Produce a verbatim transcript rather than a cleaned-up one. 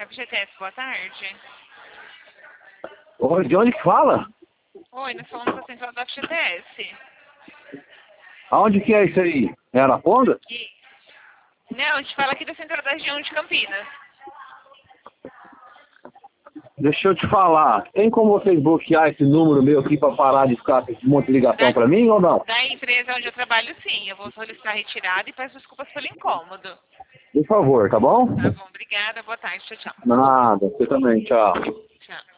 F G T S, boa tarde. Oi, de onde que fala? Oi, nós falamos da central da F G T S. Aonde que é isso aí? É Araponga? E... Não, a gente fala aqui da central da região de Campinas. Deixa eu te falar, tem como vocês bloquear esse número meu aqui pra parar de ficar com esse monte de ligação Da, pra mim ou não? da empresa onde eu trabalho, sim. Eu vou solicitar retirada e peço desculpas pelo incômodo. Por favor, tá bom? Tá bom, obrigada. Boa tarde. Tchau, tchau. Nada, você também, tchau. Tchau.